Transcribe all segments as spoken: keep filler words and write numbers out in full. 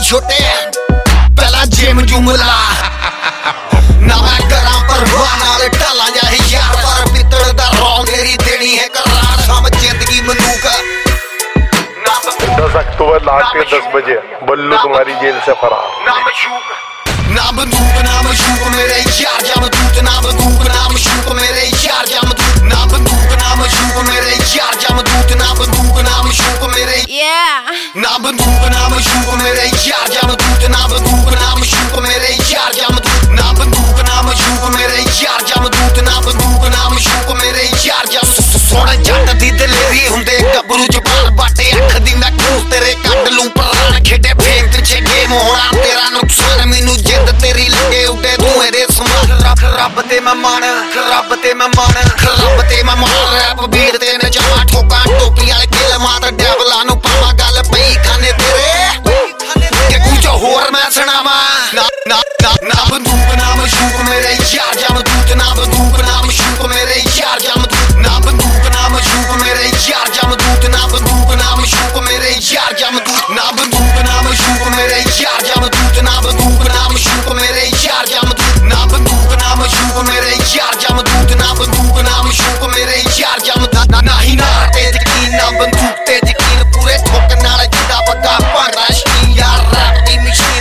छोटे पहला जिम जुम ला ना मैं करा परवाह नाल टाला जाए यार पर पित्तल दा रौंग तेरी देनी है करार शाम जिंदगी मनुका। दस अक्टूबर लास्ट के दस बजे बल्लू तुम्हारी जेल से फरार। ना बंदूक ना मशूक मेरे यार जामदूत ना बंदूक ना मशूक मेरे यार जामदूत ना बंदूक ना मशूक मेरे यार जामदूत ना बंदूक ना मशूक मेरे ना बंदूक ना मशूक मेरे यार जामदूत ना बंदूक ना मशूक मेरे यार जामदूत ना बंदूक ना मशूक मेरे यार जामदूत ना बंदूक ना मशूक मेरे यार जामदूत। सोना जट दी दलेरी हुंदे गबरू जबान बाटे अख दी मैं खूह तेरे कड लूं प्राण खेडे फेम पिछे गेम होना तेरा नुकसान मैनू जिद तेरी लगे उडे तू मेरे समान रब रब ते मैं मान रब ते मैं मान रब ते मैं मान रैप बीट ते नचा ठोका टोपी वाले किल मार डेवलां नू पावा गल पई खाने तेरे के कुछ होर मैं सुनावा। ना ना ना ना बंदूक ना मशूक मेरे यार जामदूत ना बंदूक ना मशूक मेरे यार जामदूत ना बंदूक ना मशूक मेरे यार जामदूत ना बंदूक ना मशूक मेरे यार जामदूत ना बंदूक ना मशूक मेरे यार जामदूत ना बंदूक ना मशूक मेरे यार जामदूत ना बंदूक ना मशूक मेरे यार जामदूत ना बंदूक ना मशूक मेरे यार जामदूत ना ही ना ते यकीन ना बंदूक ते यकीन पूरे ठोक नाल जिंदा पक्का भांगड़ा शकीन यार रैप दी मशीन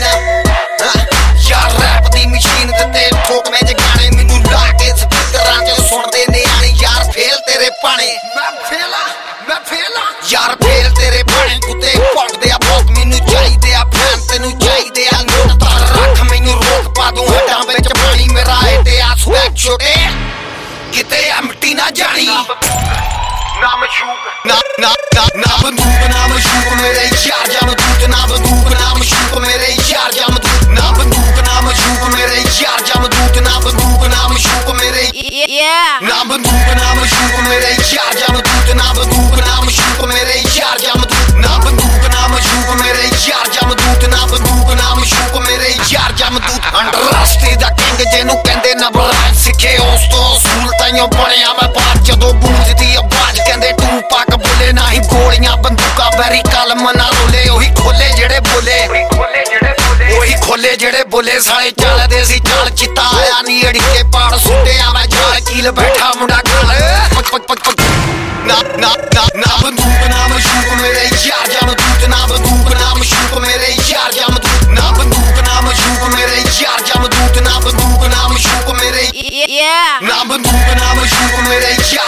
यार रैप दी मशीन ते ठोक में जगाने मैनू ला के स्पीकरां च सुनदे नियाणे यार फेल तेरे पाने मैं फेला मैं फेला यार फेल तेरे पाने कुत्ते भौंकदे आ भौंक मैनू चाहिदे आ फैन तैनू चाहिदे आ नोट तार रख मैनू रोक पा दूं हड्डां विच पानी मेरा है ते आ स्वैग छोटे किते आ मिट्टी ना जानी ना मशूक ना ना ना ना बंदूक ना मशूक मेरे यार जामदूत ना बंदूक ना मशूक मेरे यार जामदूत ना बंदूक ना मशूक मेरे यार जामदूत ना बंदूक ना मशूक मेरे ना बंदूक ना मशूक मेरे यार जामदूत ना बंदूक ना मशूक मेरे यार जामदूत ना बंदूक ना मशूक मेरे यार जामदूत ना बंदूक ना मशूक मेरे यार जामदूत अंतरराष्ट्रीय दा किंग जेनू कहंदे नबराज सिखे उस तो असूल ताइयों बनया मैं बात जदों गूंजदी आवाज कहंदे टू पाक बोले ना ही गोलियां बंदूकां बैरी कलम ना रोले ओही खोले जेड़े बोले ओही खोले जेड़े बोले साले चलदे सी चाल चिता आया नी अड़िके पाड़ सुट्टिया मैं जाल कील बैठा मुंडा गल पक पक पक पक ना ना ना ना बंदूक ना मशूक मेरे यार जामदूत ना बंदूक ना मशूक मेरे यार जामदूत ना बंदूक ना मशूक मेरे यार जामदूत ना बंदूक ना मशूक मेरे ना बंदूक ना मशूक मेरे यार